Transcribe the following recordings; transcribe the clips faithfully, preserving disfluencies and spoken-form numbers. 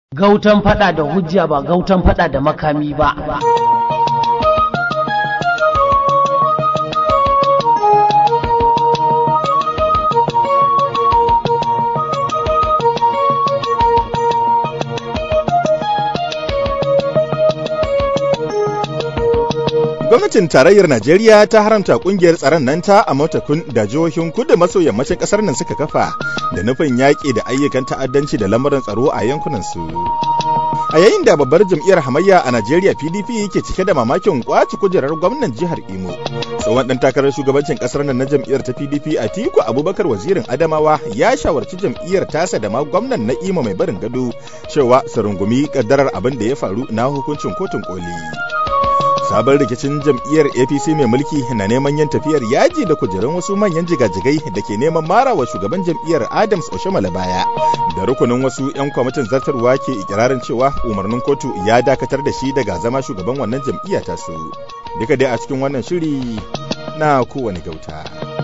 Gautan fada da hujja ba gautan fada da makami ba. Gwamnatin tarayyar Najeriya ta haramta kungiyar tsaron nan ta Amotekun da jihohin kudu maso yammacin kasar nan suka kafa da nufin yaƙi da ayyukan ta'addanci da lamarin tsaro a yankunan su. A yayin da babbar jam'iyyar hamayya a Najeriya P D P yake cike da mamakin kwaci kujerar gwamnan jihar Imo, tsohon dan takarar shugabancin kasar nan na jam'iyyar ta P D P Atiku Abubakar wazirin Adamawa ya shawarci jam'iyyar tasa da ma gwamnan na Imo mai barin gado cewa su rungumi kaddarar abin da ya faru na hukuncin kotun koli. Sabon rikicin jam'iyyar A P C mai mulki na neman yin tafiyar yaji da kujerun wasu manyan jigajigai da ke neman marawa shugaban jam'iyyar Adams Oshiomhole baya, da rukunin wasu 'yan kwamitin zartarwa ke ikirarin cewa umarnin kotu ya dakatar da shi daga zama shugaban wannan jam'iyya ta su. Duka dai a cikin wannan shiri na kowane gauta.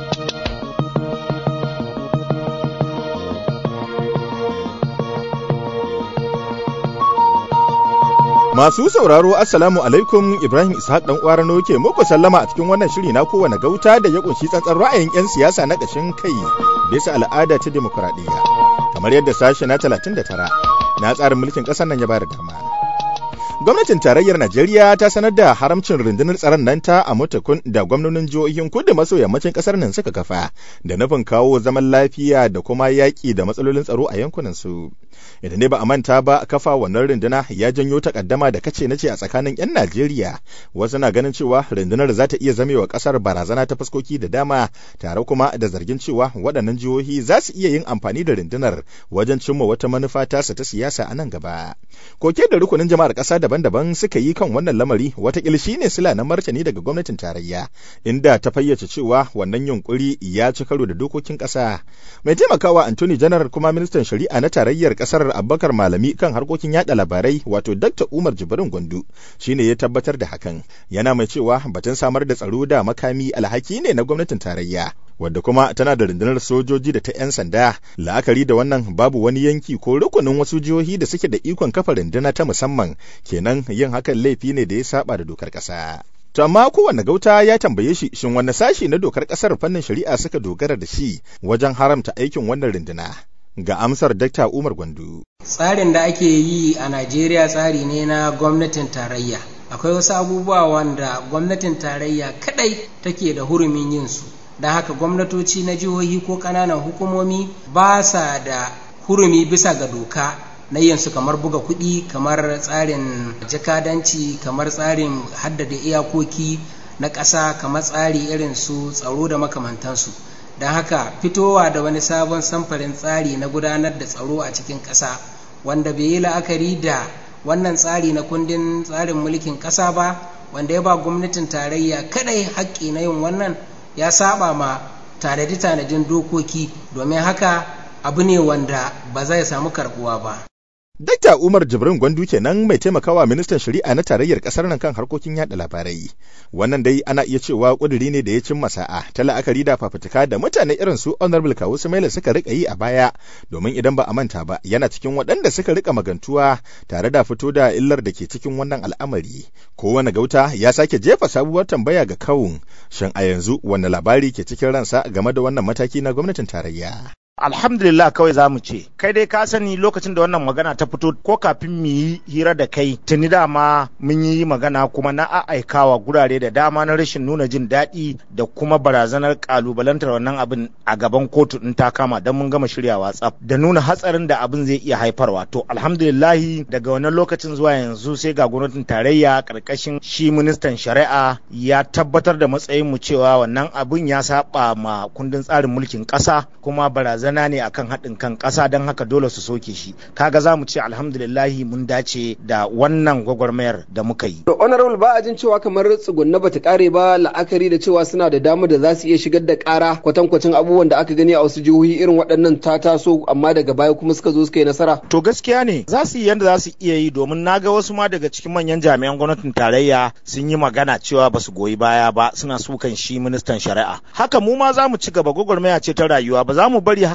Masu sauraro Assalamu alaikum, Ibrahim Ishaq dan Kwarano ke muku sallama a cikin wannan shiri na kowane gauta da ya kunshi tsatsar ra'ayin 'yan siyasa na ƙashin kai bisa al'ada ta demokradiyya, kamar yadda sashe na talatin da tara na tsarin mulkin ƙasar nan ya bada dama. Gwamnatin tarayyar Najeriya ta sanar da haramcin rundunar tsaron nan ta Amotekun da gwamnonin jihohin kudu maso yammacin kasar nan suka kafa da nufin kawo zaman lafiya da kuma yaƙi da matsalolin tsaro a yankunan su. Idan ne ba a manta ba, kafa wannan runduna ya janyo takaddama da kace nace a tsakanin 'yan Najeriya. Wasu na ganin cewa rundunar za ta iya zamewa kasar barazana ta fuskoki da dama, tare kuma da zargin cewa waɗannan jihohi za su iya yin amfani da rundunar wajen cimma wata manufa tasa ta siyasa a nan gaba. Koke da rukunin jama'ar ƙasa daban-daban suka yi kan wannan lamari watakila shi ne sila na martani daga gwamnatin tarayya, inda ta fayyace cewa wannan yunkuri ya ci karo da dokokin ƙasa. Mai taimakawa Anthony General kuma ministan shari'a na tarayyar ƙasar Abubakar Malami kan harkokin yada labarai wato Doctor Umar Jibrin Gwandu shine ya tabbatar da hakan, yana mai cewa batun samar da tsaro da makami alhaki ne na gwamnatin tarayya, wadda kuma tana da rundunar sojoji da ta 'yan sanda. La'akari da wannan, babu wani yanki ko rukunin wasu jihohi da suke da ikon kafa runduna ta musamman, kenan yin hakan laifi ne da ya saba da dokar ƙasa. To amma kowanne gauta ya tambaye shi shin wanne sashi na dokar ƙasar fannin shari'a suka dogara da shi wajen haramta aikin wannan runduna. Ga amsar Dakta Umar Gwandu. Tsarin da ake yi a Najeriya tsari ne na gwamnatin tarayya. Akwai wasu abubuwa wanda gwamnatin tarayya kadai take da hurumin yin su. Don haka gwamnatoci na jihohi ko ƙananan hukumomi ba sa da hurumi bisa ga doka na yin su, kamar buga kuɗi, kamar tsarin jakadanci, kamar tsarin haddada iyakoki na ƙasa, kamar tsari irin su tsaro da makamantansu. Don haka fitowa da wani sabon samfarin tsari na gudanar da tsaro a cikin ƙasa wanda bai yi la'akari da wannan tsari na kundin tsarin mulkin ƙasa ba, wanda ya ba gwamnatin tarayya kadai haƙƙi na yin wannan, ya saba ma tanadi-tanadin dokoki, domin haka abu ne wanda ba zai samu karbuwa ba. Dakta Umar Jibrin Gwandu kenan mai taimakawa ministan shari'a na tarayyar kasar nan kan harkokin yada labarai. Wannan dai ana iya cewa kuduri ne da ya cimma sa'a ta la'akari da fafutuka da mutane irin su Honorable Kawu Sumaila suka rika yi a baya, domin idan ba a manta ba yana cikin waɗanda suka rika magantuwa tare da fito da illar da ke cikin wannan al'amari. Kowane gauta ya sake jefa sabuwar tambaya ga kawun, shin a yanzu wanne labari ke cikin ransa game da wannan mataki na gwamnatin tarayya. Alhamdulillah kawai za mu ce, kai dai ka sani lokacin da wannan magana ta fito ko kafin mu yi hira da kai tuni dama mun yi magana kuma na aikawa gurare da dama na rashin nuna jin daɗi da kuma barazanar kalubalantar wannan abin a gaban kotu in ta kama, don mun gama shiryawa tsaf da nuna hatsarin da abin zai iya haifarwa. To alhamdulillah daga wannan lokacin zuwa yanzu sai ga gwamnatin tarayya karkashin shi ministan shari'a ya tabbatar da matsayin mu cewa wannan abin ya saba ma kundin tsarin mulkin ƙasa kuma barazana zana ne akan haɗin kan ƙasa, don haka dole su soke shi. Kaga za mu ce alhamdulillahi mun dace da wannan gwagwarmayar da muka yi. Honorable, ba a jin cewa kamar tsugunna bata kare ba, la'akari da cewa suna da damar da za su iya shigar da ƙara kwatankwacin abubuwan da aka gani a wasu jihohi irin waɗannan ta taso amma daga baya kuma suka zo suka yi nasara. To gaskiya ne za su yi yanda za su iya yi, domin na ga wasu ma daga cikin manyan jami'an gwamnatin tarayya sun yi magana cewa ba su goyi baya ba, suna sukan shi ministan shari'a. Haka mu ma za mu ci gaba, gwagwarmaya ce ta rayuwa, ba za mu bari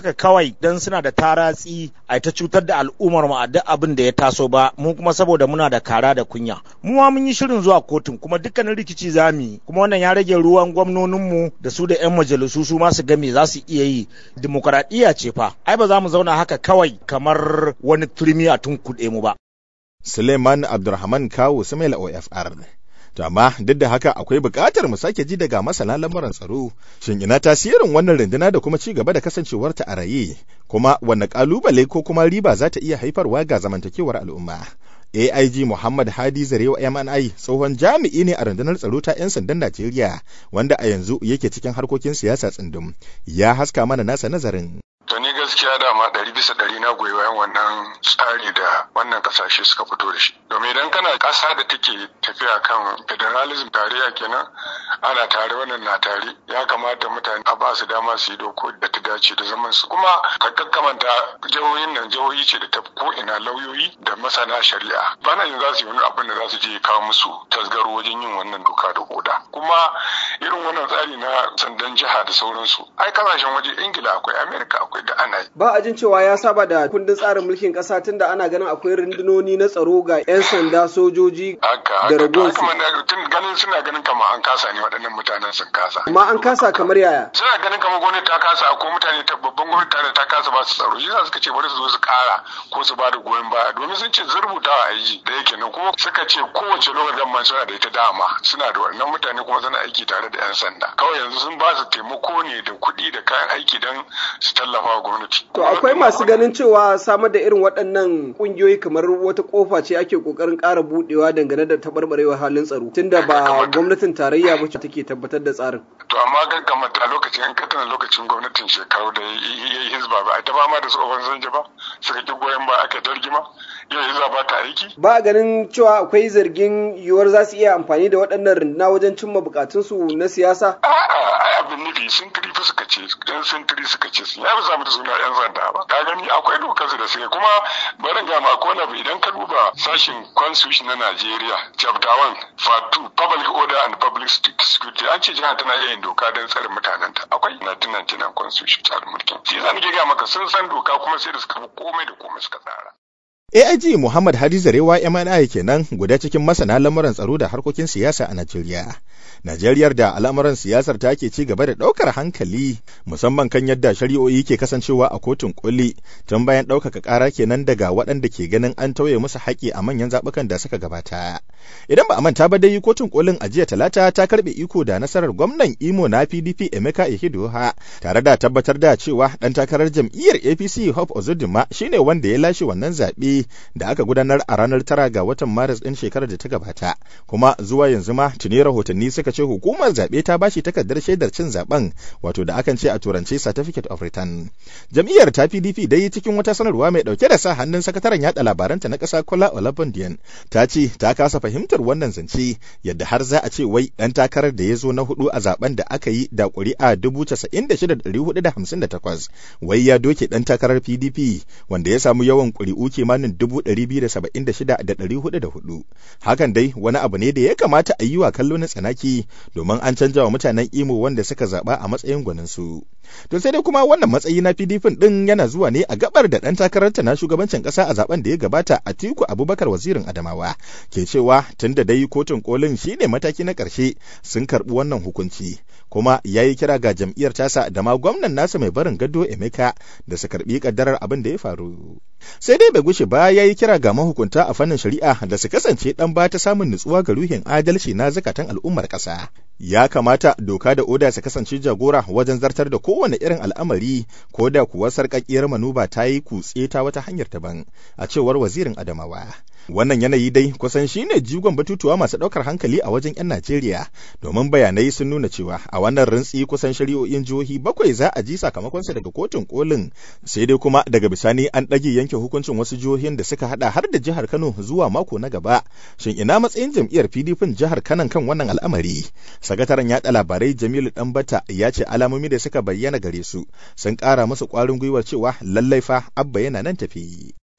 haka kawai dan suna da taratsi a ta cutar da al'ummar mu a duk abin da ya taso ba, mu kuma saboda muna da kara da kunya. Mu ma mun yi shirin zuwa kotun kuma dukkanin rikici zamu yi, kuma wannan ya rage ruwan gwamnonin mu da su da yan majalisu su ma su ga me za su iya yi. Dimokuraɗiyya ce fa, ai ba za mu zauna haka kawai kamar wani turmi a tunkuɗe mu ba. Suleiman Abdulrahman Kawu Sumaila O F R. To amma duk da haka akwai buƙatar mu sake ji daga masana lamuran tsaro, shin ina tasirin wannan runduna da kuma ci gaba da kasancewarta a raye, kuma wanne ƙalubale ko kuma riba za ta iya haifarwa ga zamantakewar al'umma. A I G Muhammad Hadi Zarewa M N I tsohon jami'i ne a rundunar tsaro ta 'yan sandan Najeriya wanda a yanzu yake cikin harkokin siyasa tsundum, ya haska mana nasa nazarin. To ni gaskiya dama ɗari bisa ɗari na goyi bayan wannan tsari da wannan kasashe suka fito da shi. Domin idan kana ƙasa da take tafiya kan federalism tarayya kenan ana tare wannan na tare, ya kamata mutane a ba su dama su yi doko da ta dace da zaman su. Kuma ka kakkamanta jihohin nan jihohi ce da ta ko ina lauyoyi da masana shari'a. Bana yin za su yi wani abin da za su je kawo musu tasgaro wajen yin wannan doka da koda. Kuma irin wannan tsari na sandan jiha da sauransu. Ai kasashen waje Ingila akwai, Amerika akwai, da ana yi. Ba a jin cewa ya saba da kundin tsarin mulkin kasa tunda ana ganin akwai rundunoni na tsaro ga 'yan sanda, sojoji da ragon su. Tun ganin suna ganin kamar an kasa ne, waɗannan mutanen sun kasa. Amma an kasa kamar yaya? Suna ganin kamar gwamnati ta kasa, ko mutane ta babban gwamnati ta kasa ba su tsaro. Shi suka ce bari su zo su kara ko su ba da goyon baya, domin sun ce zurbuta a aiki da yake nan, kuma suka ce kowace lokacin gamman suna da ita dama suna da wannan mutane kuma suna aiki tare da 'yan sanda. Kawai yanzu sun ba su taimako ne da kuɗi da kayan aiki don su tallafa wa gwamnati. To akwai masu ganin cewa samar da irin waɗannan ƙungiyoyi kamar wata ƙofa ce ake ƙoƙarin ƙara buɗewa dangane da taɓarɓarewar halin tsaro, tunda ba gwamnatin tarayya ba ce take tabbatar da tsarin. To amma ga kamar a lokacin in ka tana lokacin gwamnatin shekaru da ya yi hizba ba a ta fama da tsohon zanje ba, suka ki goyon ba aka dargima, yau hizba ba ta aiki. Ba a ganin cewa akwai zargin yiwuwar za su iya amfani da waɗannan runduna wajen cimma buƙatunsu na siyasa? A'a, abin nufi sun tiri suka ce, ɗan sun tiri suka ce sun ya fi samu da suna 'yan sanda ba. Ka gani akwai dokar su da suke, kuma barin ga ma kona idan ka duba sashin constitution na Najeriya chapter one part two public order and public security, an ce jiha tana yin doka don tsare mutanen ta. Akwai nineteen ninety-nine constitution tsarin mulkin. Shi yasa nake ga maka sun san doka kuma sai da suka komai da komai suka tsara. A I G Muhammad Hadi Zarewa M N I kenan guda cikin masana lamuran tsaro da harkokin siyasa a Najeriya. Najeriyar da al'amuran siyasar ta ke ci gaba da ɗaukar hankali musamman kan yadda shari'o'i ke kasancewa a kotun koli tun bayan ɗaukaka ƙara kenan daga waɗanda ke ganin an tauye musu haƙƙi a manyan zaɓukan da suka gabata. Idan ba a manta ba dai kotun kolin a jiya talata ta karɓe iko da nasarar gwamnan Imo na P D P Emeka Ihedioha tare da tabbatar da cewa ɗan takarar jam'iyyar A P C Hope Uzodinma shine wanda ya lashe wannan zaɓe da aka gudanar a ranar tara ga watan Maris ɗin shekarar da ta gabata. Kuma zuwa yanzu ma tuni rahotanni suka ce hukumar zaɓe ta bashi takardar shaidar cin zaɓen, wato da akan ce a turance certificate of return. Jam'iyyar ta P D P dai cikin wata sanarwa mai ɗauke da sa hannun sakataren yaɗa labaranta na ƙasa Kola Olabundiyan ta ce ta kasa fahimtar wannan zance yadda har za a ce wai ɗan takarar da ya zo na hudu a zaben da aka yi da ƙuri'a dubu casa'in da shida da ɗari hudu da hamsin da takwas wai ya doke ɗan takarar P D P wanda ya samu yawan ƙuri'u kimanin dubu ɗari biyu da saba'in da shida da ɗari hudu da hudu. Hakan dai wani abu ne da ya kamata a yi wa kallo na tsanaki domin an canja wa mutanen Imo wanda suka zaɓa a matsayin gwaninsu. To sai dai kuma wannan matsayi na P D P ɗin yana zuwa ne a gabar da ɗan takararta na shugabancin ƙasa a zaben da ya gabata Atiku Abubakar wazirin Adamawa ke cewa tun da dai kotun kolin shine mataki na ƙarshe sun karɓi wannan hukunci. Kuma ya yi kira ga jam'iyyar tasa da ma gwamnan nasa mai barin gado Emeka da su karɓi ƙaddarar abin da ya faru. Sai dai bai gushe ba ya yi kira ga mahukunta a fannin shari'a da su kasance ɗan ba ta samun nutsuwa ga ruhin adalci na zakatan al'ummar ƙasa. Ya kamata doka da oda su kasance jagora wajen zartar da kowane irin al'amari ko da kuwa sarƙaƙiyar manuba ta yi kutse ta wata hanyar daban, a cewar wazirin Adamawa. Wannan yanayi dai kusan shine jigon batutuwa masu ɗaukar hankali a wajen 'yan Najeriya, domin bayanai sun nuna cewa a wannan rintsi kusan shari'o'in jihohi bakwai za a ji sakamakonsa daga kotun kolin, sai dai kuma daga bisani an ɗage yanke hukuncin wasu jihohin da suka hada har da jihar Kano zuwa mako na gaba. Shin ina matsayin jam'iyyar P D P jihar Kano kan wannan al'amari? Sakataren yaɗa labarai Jamilu Ɗanbata ya ce alamomi da suka bayyana gare su sun ƙara musu ƙwarin gwiwar cewa lallai fa Abba yana nan tafi.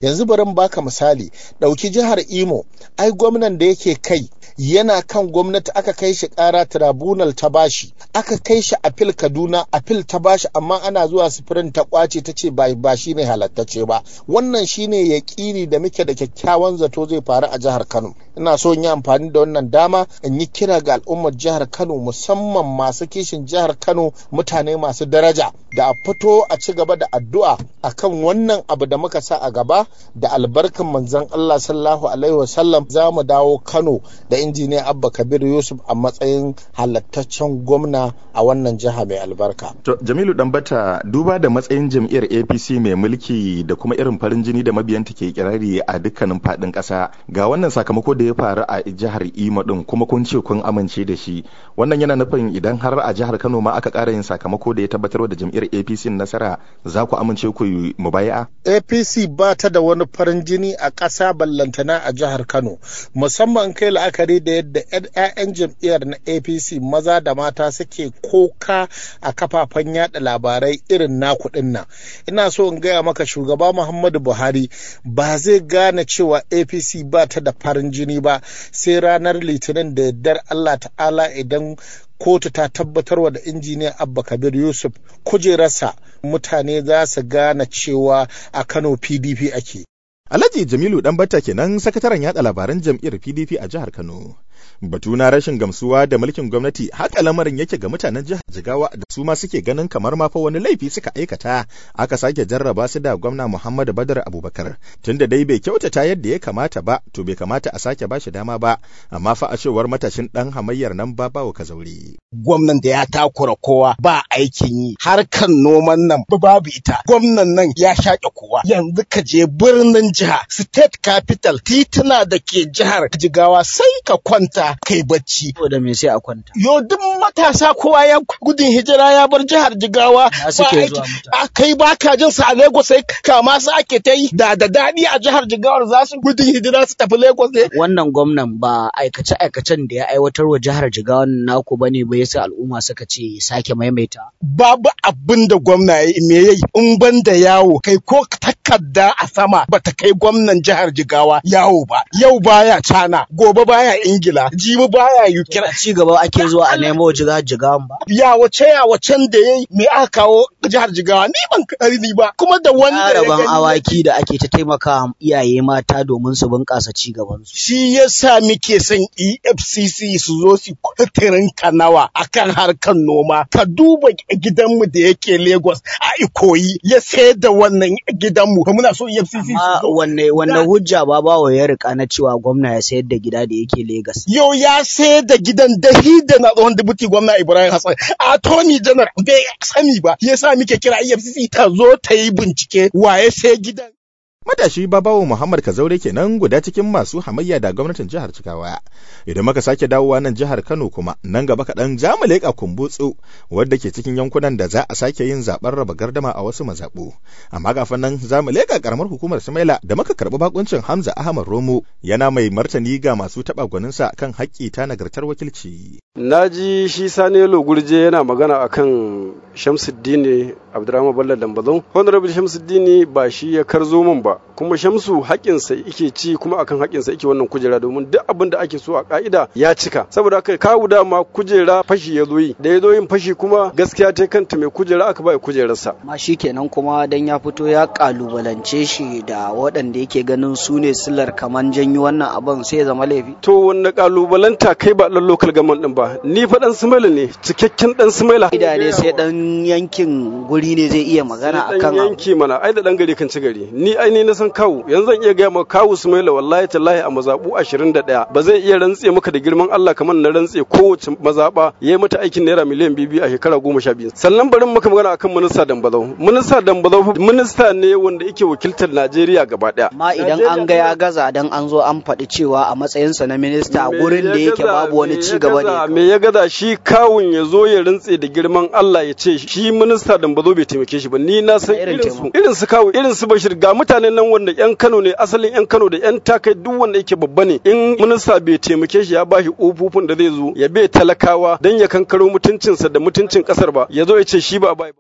yanzu bari mu baka misali, ɗauki jihar Imo, ai gwamnan da yake kai yana kan gwamnati aka kai shi ƙara tribunal ta bashi, aka kai shi apil Kaduna apil ta bashi, amma ana zuwa sufurin ta kwace ta ce ba ba shi ne halattace ba. Wannan shine yaƙini da muke da kyakkyawan zato zai faru a jihar Kano. Ina so in yi amfani da wannan dama in yi kira ga al'ummar jihar Kano, musamman masu kishin jihar Kano, mutane masu daraja, da a fito a ci gaba da addu'a akan wannan abu da muka sa a gaba, da albarkan manzon Allah sallallahu alaihi wasallam za mu dawo Kano da injiniya Abba Kabir Yusuf a matsayin halattaccen gwamna a wannan jiha mai albarka. To Jamilu Dambata, duba da matsayin jam'iyyar A P C mai mulki da kuma irin farin jini da mabiyanta ke kirari a dukkanin fadin ƙasa, ga wannan sakamako da ya faru a jihar Imo din kuma kun ce kun amince da shi, wannan yana nufin idan har a jihar Kano ma aka ƙara yin sakamako da ya tabbatar da jam'iyyar A P C nasara, za ku amince ku yi mubaya'a? A P C ba ta da wani farin jini a ƙasa ballantana a jihar Kano, musamman kai la'akari da yadda 'ya'yan jam'iyyar na A P C maza da mata suke koka a kafafen yada labarai irin naku din nan. Ina so in gaya maka shugaba Muhammadu Buhari ba zai gane cewa A P C ba ta da farin jini ba sai ranar Litinin da yardar Allah ta'ala, idan kotu ta tabbatarwa da injiniya Abba Kabir Yusuf kujerarsa, mutane za su gane cewa a Kano P D P ake. Alhaji Jamilu Dambata kenan sakataren yada labaran jam'iyyar P D P a jihar Kano. Batu na rashin gamsuwa da mulkin gwamnati, haka lamarin yake ga mutanen jihar Jigawa da su ma suke ganin kamar ma fa wani laifi suka aikata aka sake jarraba su da gwamna Muhammadu Badar Abubakar. Tunda dai bai kyautata yadda ya kamata ba, to bai kamata a sake bashi dama ba, amma fa a cewar matashin dan hamayyar nan Babawo Kazauri. Gwamnan da ya takura kowa, ba aikin yi, harkan noman nan babu ita. Gwamnan nan ya shaƙe kowa. Yanzu ka je birnin jiha, state capital, tituna da ke jihar Jigawa sai ka kwanta kai bacci. Da me sai a kwanta? Yo duk matasa kowa ya gudun hijira ya bar jihar Jigawa. A kai ba ka jin sa a Lagos sai kama su ake ta yi, da da daɗi a jihar Jigawa za su gudun hijira su tafi Lagos ne. Wannan gwamnan ba aikace aikacen da ya aiwatar wa jihar Jigawa naku bane ba, yasa al'umma suka ce sake maimaita. Babu abin da gwamna ya me yayi in ban da yawo, kai ko takarda a sama bata kai gwamnan jihar Jigawa yawo ba. Yau baya China, gobe baya Ingila, jibi baya Ukraine. Ci gaba ake zuwa a nemo jihar Jigawa ba. Ya wace ya wacen da yayi me aka kawo jihar Jigawa, ni ban karni ba. Kuma da wanda ya gani awaki da ake ta taimaka iyaye mata domin su bunƙasa ci gaban su. Shi yasa muke son E F C C su zo su kwatirin kanawa akan harkar noma. Ka duba gidanmu da yake Lagos a Ikoyi ya sayar da wannan gidanmu. Muna so E F C C su zo. Wanne wanne hujja Babawo ya rika na cewa gwamna ya sayar da gida da yake Lagos? Yau ya sayar da gidan da hida na tsohon dubuti gwamna Ibrahim Hassan. Attorney General bai sani ba. Yasa muke kira E F C C ta zo ta yi bincike waye sai gidan. Matashi Babawo Muhammad Kazaure kenan guda cikin masu hamayya da gwamnatin jihar Jigawa. Idan muka sake dawowa nan jihar Kano kuma, nan gaba kaɗan za mu leƙa Kumbutsu, wadda ke cikin yankunan da za a sake yin zaɓen raba gardama a wasu mazaɓu. Amma kafin nan za mu leƙa ƙaramar hukumar Sumaila da muka karɓi bakuncin Hamza Ahmad Romo, yana mai martani ga masu taɓa gwaninsa kan haƙƙi ta nagartar wakilci. Na ji shi Sanelo Gurje yana magana akan Shamsuddin Abdurrahman Bello Dambazon. Honorable Shamsuddin ba shi ya karzo min ba, kuma Shamsu haƙinsa yake ci, kuma akan haƙinsa yake wannan kujera, domin duk abin da ake so a ka'ida ya cika. Saboda haka kawu dama kujera fashi ya zo yi, da ya zo yin fashi kuma gaskiya ta kanta mai kujera aka bai kujerarsa. Ma shi kenan kuma dan ya fito ya kalubalance shi da waɗanda yake ganin su ne silar kaman janyo wannan abin sai ya zama laifi. To wanne kalubalanta kai ba dan local government din ba, ni fa dan Sumaila ne, cikakken dan Sumaila. Ida ne sai dan yankin guri ne zai iya magana akan dan yanki mana, ai da dan gari kan ci gari. Ni ai ni na san kawu, yanzu zan iya gaya maka kawu Sumaila wallahi tallahi a mazabu ashirin da ɗaya ba zai iya rantse maka da girman Allah kamar na rantse kowace mazaba yayi mata aikin naira miliyan biyu a shekara goma sha biyu. Sannan bari maka magana akan minista Dambazau. Minista Dambazau minista ne wanda yake wakiltar Najeriya gaba ɗaya. Ma idan an ga ya gaza dan an zo an faɗi cewa a matsayinsa na minista gurin da yake babu wani ci gaba ne. Me ya gaza shi kawun ya zo ya rantse da girman Allah ya ce shi minista Dambazau bai taimake shi ba. Ni na san irin su irin su kawu irin su Bashir, ga mutanen nan wanda yan Kano ne, asalin yan Kano da yan takai, duk wanda yake babba ne, in minista bai taimake shi ya bashi ofofin da zai zo ya bai talakawa dan ya kankaro mutuncinsa da mutuncin kasar ba, ya zo ya ce shi ba bai ba.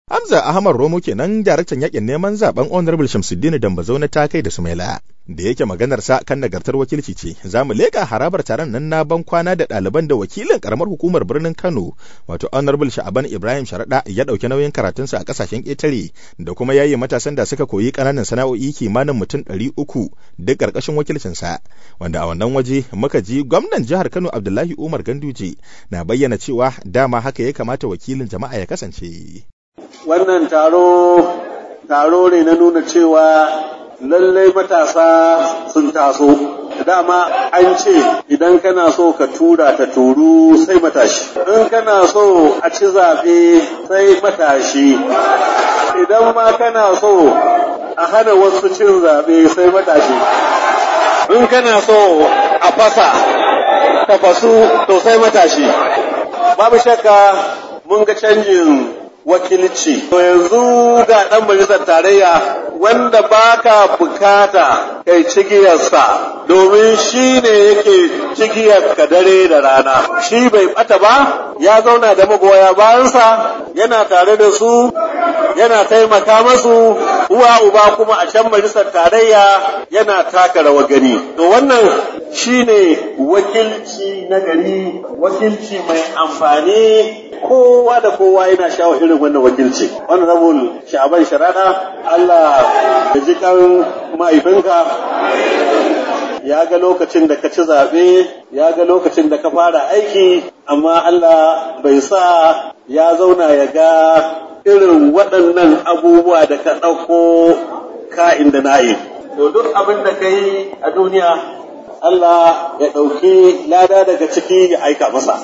Hamza Ahmad Romo kenan daraktan yakin neman zaben Honorable Shamsuddin Dambazau na Takai da Sumaila. Da yake maganar sa kan nagartar wakilci ce, za mu leka harabar taron nan na ban kwana da ɗaliban da wakilin karamar hukumar birnin Kano, wato Honorable Sha'aban Ibrahim Sharaɗa ya ɗauki nauyin karatunsa a ƙasashen ƙetare da kuma yayi matasan da suka koyi ƙananan sana'o'i kimanin mutum ɗari uku duk ƙarƙashin wakilcinsa, wanda a wannan waje muka ji gwamnan jihar Kano Abdullahi Umar Ganduje na bayyana cewa dama haka ya kamata wakilin jama'a ya kasance. Wannan taro taro ne na nuna cewa lallai matasa sun taso. Dama an ce idan kana so ka tura ta turu sai matashi, in kana so a ci zaɓe sai matashi, idan ma kana so a hana wasu cin zaɓe sai matashi, in kana so a fasa ta fasu to sai matashi. Babu shakka mun ga canjin wakilci. To yanzu ga ɗan majalisar tarayya wanda baka bukata kai cigiyarsa domin shi ne yake cigiyar ka dare da rana. Shi bai bata ba, ya zauna da magoya bayansa, yana tare da su, yana taimaka masu, uwa uba kuma a can majalisar tarayya yana taka rawa gani. To wannan shi ne wakilci na gari, wakilci mai amfani. Kowa da kowa yana shawo irin wannan wakilci. Wannan rabul Sha'aban Sharaɗa, Allah ya ji kan mahaifinka, ya ga lokacin da ka ci zaɓe, ya ga lokacin da ka fara aiki, amma Allah bai sa ya zauna ya ga irin waɗannan abubuwa da ka ɗauko ka'in da na'i. To duk abin da ka yi a duniya, Allah ya ɗauki lada daga ciki ya aika masa.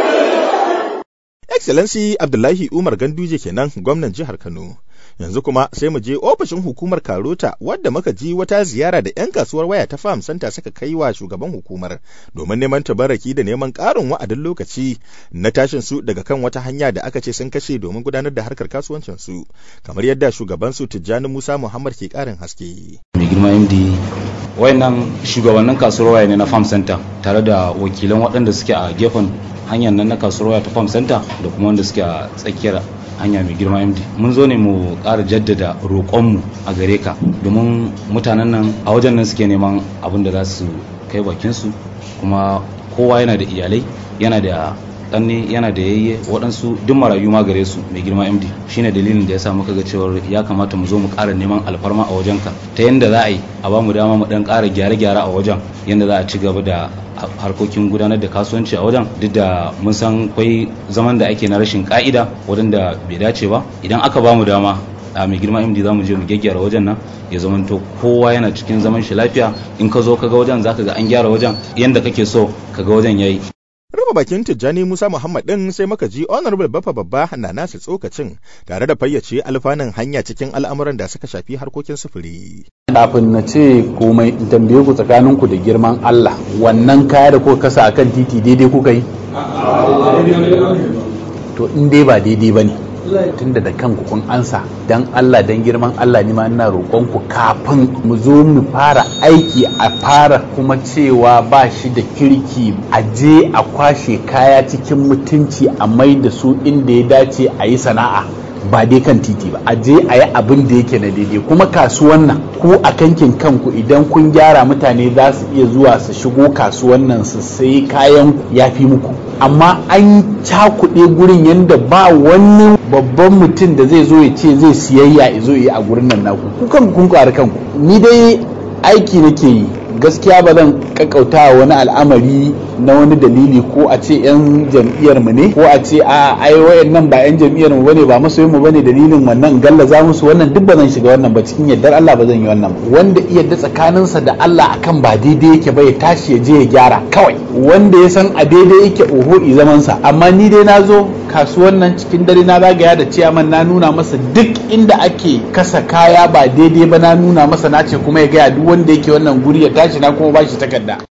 Excellency Abdullahi Umar Ganduje kenan gwamnan jihar Kano. Yanzu kuma sai mu je ofishin hukumar Karota wadda muka ji wata ziyara da 'yan kasuwar waya ta Farm Center suka kai wa shugaban hukumar domin neman tabaraki da neman ƙarin wa'adin lokaci na tashin su daga kan wata hanya da aka ce sun kashe domin gudanar da harkar kasuwancin su, kamar yadda shugaban su Tijjani Musa Muhammad ke ƙarin haske. Mai girma M D, wayannan shugabannin kasuwar waya ne na Farm Center tare da wakilan waɗanda suke a gefen hanyar nan na kasuwar waya ta Farm Center da kuma wanda suke a tsakiyar hanya mai girma M D. Mun zo ne mu ƙara jaddada roƙonmu a gare ka domin mutanen nan a wajen nan suke neman abin da za su kai bakinsu, kuma kowa yana da iyalai, yana da ɗanne, yana da yayye, waɗansu duk marayu ma gare su mai girma M D. Shine dalilin da ya sa muka ga cewa ya kamata mu zo mu ƙara neman alfarma a wajenka ta yanda za a yi a ba mu dama mu ɗan ƙara gyare-gyare a wajen yanda za a ci gaba da harkokin gudanar da kasuwanci a wajen, duk da mun san akwai zaman da ake na rashin ka'ida wadanda bai dace ba. Idan aka ba mu dama a mai girma M D za mu je mu gyaggyara wajen nan ya zamanto kowa yana cikin zaman shi lafiya. In ka zo ka ga wajen zaka ga an gyara wajen yanda kake so ka ga wajen yayi. Rufe bakin Tijjani Musa Muhammad ɗin sai muka ji Honorable Baffa Babba na nasa tsokacin tare da fayyace alfanun hanya cikin al'amuran da suka shafi harkokin sufuri. Kafin na ce komai in tambaye ku tsakaninku da girman Allah, wannan kaya da kuka kasa akan titi daidai kuka yi? To in dai ba daidai ba ne, tunda da kanku kun ansa, dan Allah dan girman Allah ni ma ina roƙon ku kafin mu zo mu fara aiki a fara kuma cewa ba shi da kirki, a je a kwashe kaya cikin mutunci a mai da su inda ya dace a yi sana'a, ba dai kan titi ba, a je a yi abin da yake na daidai. Kuma kasuwan nan ku a kankin kanku idan kun gyara mutane za su iya zuwa su shigo kasuwan nan su sayi kayan ya fi muku, amma an cakuɗe gurin yadda ba wani babban mutum da zai zo ya ce zai siyayya ya zo yi a gurin nan naku, ku kanku kun ƙwari kanku. Ni dai aiki nake yi, gaskiya ba zan kakauta wani al'amari na wani dalili ko a ce yan jam'iyyar mu ne ko a ce a ai wayannan ba yan jam'iyyar mu bane ba masoyin mu bane dalilin wannan gallaza musu wannan, duk ba zan shiga wannan ba, cikin yardar Allah ba zan yi wannan. Wanda iya da tsakaninsa da Allah akan ba daidai yake ba ya tashi ya je ya gyara kawai, wanda ya san a daidai yake oho i zaman sa. Amma ni dai na zo kasuwan nan cikin dare na zagaya da ciyaman na nuna masa duk inda ake kasa kaya ba daidai ba, na nuna masa na ce kuma ya gaya duk wanda yake wannan guri ya tashi, na kuma bashi takarda.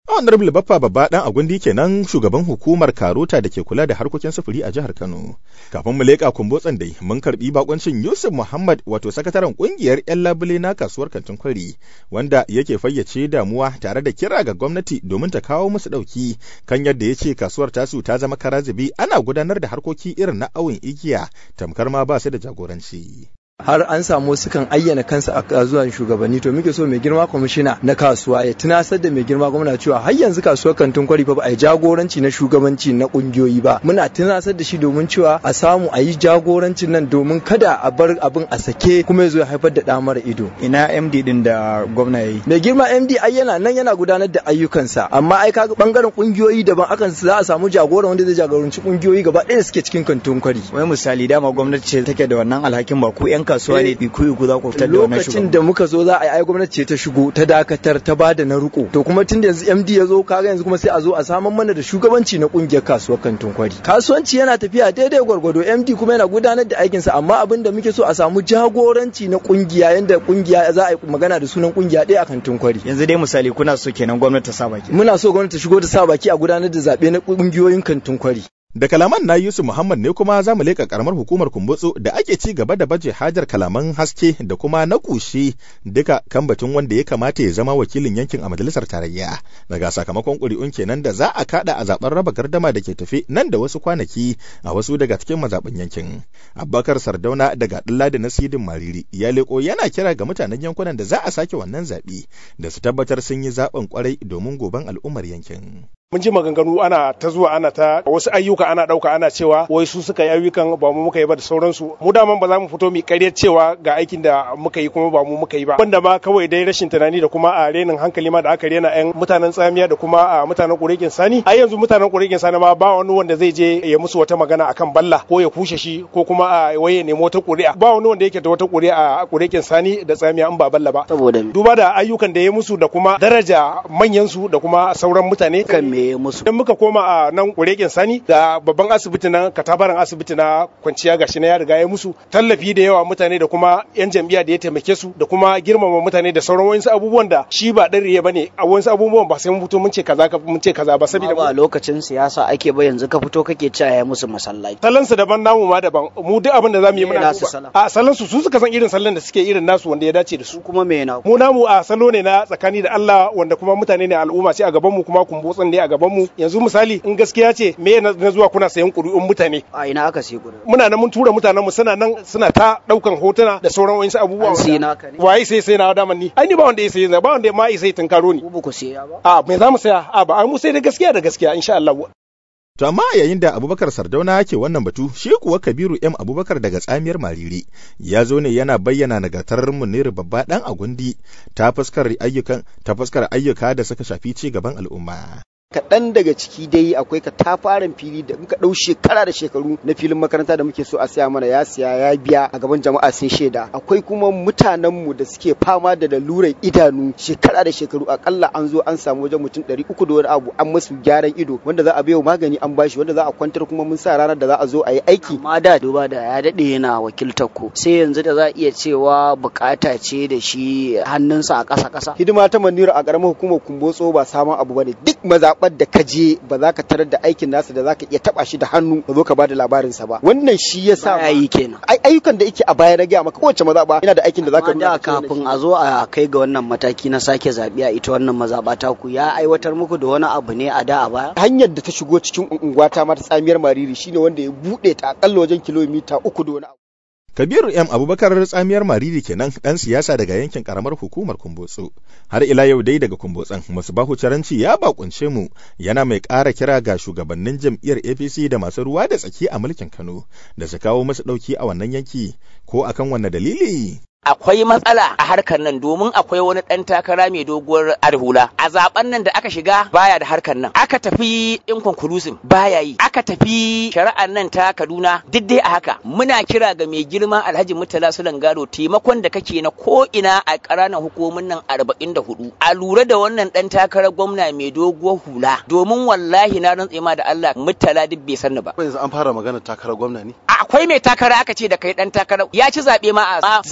Honorable Baffa Babba dan Agundi kenan shugaban hukumar Karota da ke kula da harkokin sufuri a jihar Kano. Kafin mu leƙa kumbotsan dai mun karbi bakoncin Yusuf Muhammad wato sakataren kungiyar ƴan labule na kasuwar Kantin Kwari wanda yake fayyace damuwa tare da kira ga gwamnati domin ta kawo musu dauki kan yadda yace kasuwar tasu ta zama karazibi ana gudanar da harkoki irin na awin igiya tamkar ma ba su da jagoranci. har an samu sukan ayyana kansa a zuwan shugabanni to muke so mai girma kwamishina na kasuwa ya tunasar da mai girma gwamna cewa har yanzu kasuwar Kantin Kwari fa ba a yi jagoranci na shugabanci na kungiyoyi ba muna tunasar da shi domin cewa a samu a yi jagorancin nan domin kada a bar abin a sake kuma ya zo ya haifar da ɗa mara ido. Ina M D din da gwamna yayi mai girma M D ai yana nan yana gudanar da ayyukansa amma ai kaga bangaren kungiyoyi daban akan za a samu jagora wanda zai jagoranci kungiyoyi gaba ɗaya da suke cikin Kantin Kwari. Wai misali dama gwamnati ce take da wannan alhakin ba ku yan kasuwa ne bi ku ku za ku fitar da wannan lokacin da muka zo za a yi ai gwamnati ce ta shigo ta dakatar ta bada na riko to kuma tun da yanzu M D ya zo kaga yanzu kuma sai a zo a saman mana da shugabanci na kungiyar kasuwar Kantin Kwari. Kasuwanci yana tafiya daidai gwargwado M D kuma yana gudanar da aikinsa amma abin da muke so a samu jagoranci na kungiya yanda kungiya za a yi magana da sunan kungiya ɗaya a Kantin Kwari. Yanzu dai misali kuna so kenan gwamnati ta sa baki. Muna so gwamnati ta shigo da sa baki a gudanar da zabe na kungiyoyin Kantin Kwari. Da kalaman na Yusuf Muhammad ne kuma za mu leƙa ƙaramar hukumar Kumbotso da ake ci gaba da baje hajar kalaman haske da kuma na kushe duka kan batun wanda ya kamata ya zama wakilin yankin a majalisar tarayya. Daga sakamakon ƙuri'un kenan da za a kaɗa a zaɓen raba gardama da ke tafe nan da wasu kwanaki a wasu daga cikin mazaɓin yankin. Abubakar Sardauna daga Ɗanladi na Sidin Mariri ya leƙo yana kira ga mutanen yankunan da za a sake wannan zaɓe da su tabbatar sun yi zaɓen ƙwarai domin goben al'ummar yankin. Mun ji maganganu ana ta zuwa ana ta wasu ayyuka ana ɗauka ana cewa wai su suka yi ayyukan ba mu muka yi ba da sauransu mu daman ba za mu fito mu ƙaryar cewa ga aikin da muka yi kuma ba mu muka yi ba banda ma kawai dai rashin tunani da kuma a renin hankali ma da aka rena ƴan mutanen tsamiya da kuma a mutanen ƙurikin sani ai yanzu mutanen ƙurikin sani ma ba wani wanda zai je ya musu wata magana akan balla ko ya kushe shi ko kuma a waye nemo wata ƙuri'a ba wani wanda yake da wata ƙuri'a a ƙurikin sani da tsamiya in ba balla ba saboda duba da ayyukan da ya musu da kuma daraja manyan su da kuma sauran mutane me musu idan muka koma a nan kuregen sani da babban asibiti na katabaran asibiti na kwanciya gashi na ya riga ya musu tallafi da yawa mutane da kuma yan jam'iyya da ya taimake su da kuma girmama mutane da sauran wayansu abubuwan da shi ba dan riye bane a wayansu abubuwan ba sai mun fito mun ce kaza ka mun ce kaza ba saboda ba lokacin siyasa ake ba yanzu ka fito kake cewa ya musu masallaci sallan su daban namu ma daban mu duk abin da zamu yi muna a sallan su su suka san irin sallan da suke irin nasu wanda ya dace da su kuma me na mu namu a salo ne na tsakani da Allah wanda kuma mutane ne al'umma ce a gaban mu kuma kumbotsan ne a gaban mu yanzu misali in gaskiya ce me na zuwa kuna sayan ƙuri'un mutane a ina aka sai ƙuri'un muna nan mun tura mutanen mu suna nan suna ta daukan hotuna da sauran wayansu abubuwa sai naka ne waye sai sai na daman ni ai ni ba wanda ya sai ba wanda ma ya sai tunkaro ni ku ku sai ba a me za mu saya a ba mu sai da gaskiya da gaskiya insha Allah. To amma yayin da Abubakar Sardauna ke wannan batu, shi kuwa Kabiru M Abubakar daga Tsamiyar Mariri ya zo ne yana bayyana nagartar Muniru babba dan Agundi ta fuskar ayyukan ta fuskar ayyuka da suka shafi ci gaban al'umma. kaɗan daga ciki dai akwai katafaren fili da muka ɗau shekara da shekaru na filin makaranta da muke so a siya mana ya siya ya biya a gaban jama'a sun shaida akwai kuma mutanenmu da suke fama da lalurar idanu shekara da shekaru akalla an zo an samu wajen mutum ɗari uku da wani abu an masu gyaran ido wanda za a biyo magani an bashi wanda za a kwantar kuma mun sa ranar da za a zo a yi aiki. Amma da duba da ya daɗe yana wakiltar ku sai yanzu da za a iya cewa bukata ce da shi hannunsa a ƙasa ƙasa. Hidima ta Maniru a ƙaramar hukumar Kumbotso ba samun abu bane duk mazaɓar da ka je ba za ka tarar da aikin nasa da za ka iya taɓa shi da hannu ka zo ka bada labarinsa ba wannan shi ya sa yi kenan ayyukan da yake a baya na gaya maka kowace mazaɓa yana da aikin da za ka nuna kafin a zo a kai ga wannan mataki na sake zaɓe a ita wannan mazaɓa ta ku ya aiwatar muku da wani abu ne a da a baya hanyar da ta shigo cikin unguwa ta mata Tsamiyar Mariri shine wanda ya buɗe ta akalla wajen kilomita uku da wani abu. Kabiru M Abubakar Tsamiyar Mariri kenan dan siyasa daga yankin karamar hukumar Kumbotso. Har ila yau dai daga Kumbotson Musbahu Caranci ya bakunce mu yana mai ƙara kira ga shugabannin jam'iyyar A P C da masu ruwa da tsaki a mulkin Kano da su kawo musu ɗauki a wannan yanki ko akan wanne dalili. Akwai matsala a harkar nan domin akwai wani ɗan takara mai doguwar arhula. A zaben nan da aka shiga baya da harkar nan. Aka tafi inconclusive baya yi. Aka tafi shari'ar nan ta Kaduna duk dai a haka. Muna kira ga mai girma Alhaji Murtala Sulan Garo taimakon da kake na ko ina a ƙananan hukumomin nan arba'in da hudu. A lura da wannan ɗan takarar gwamna mai doguwar hula. Domin wallahi na rantse ma da Allah Murtala duk bai sanni ba. Yanzu an fara magana takarar gwamna ne. Akwai mai takara aka ce da kai ɗan takara ya ci zaɓe ma a zaɓen ma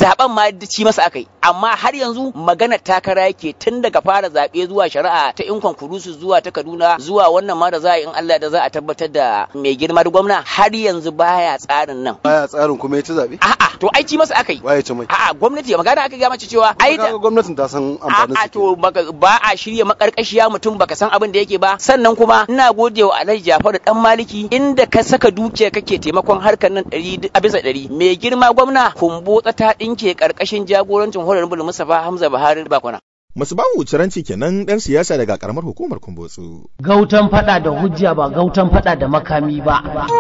ma ci masa akai, amma har yanzu magana takara yake tun daga fara zaɓe zuwa shari'a ta inkon kurusu zuwa ta Kaduna zuwa wannan ma da za a in Allah da za a tabbatar da mai girma da gwamna har yanzu baya tsarin nan. Baya tsarin kuma ya ci zaɓe? A'a to ai ci masa akai. Waye ci mai? A'a gwamnati magana aka ga mace cewa ai da gwamnatin ta san amfanin su. A'a to ba a shirya makarkashiya mutum baka san abin da yake ba. Sannan kuma ina godewa Alhaji Jafaru Dan Maliki inda ka saka dukiya kake taimakon harkar nan ɗari a bisa ɗari. Mai girma gwamna kumbotsa ta ɗinke karkashin jagorancin Honorable Mustapha Hamza Buhari Bakwana. Musbahu Ciranci kenan dan siyasa daga karamar hukumar Kumbotsu. Gautan fada da hujja ba gautan fada da makami ba.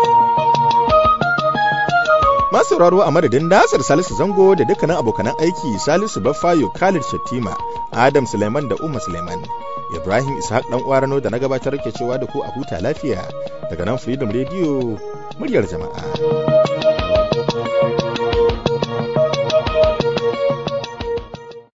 Masu sauraro a madadin Nasir Salisu Zango da dukkanin abokanan aiki Salisu Baffayo Khalid Shattima, Adam Suleiman da Umma Suleiman. Ibrahim Ishaq dan Uwarano da na gabatar ke cewa da ku a huta lafiya daga nan Freedom Radio muryar jama'a.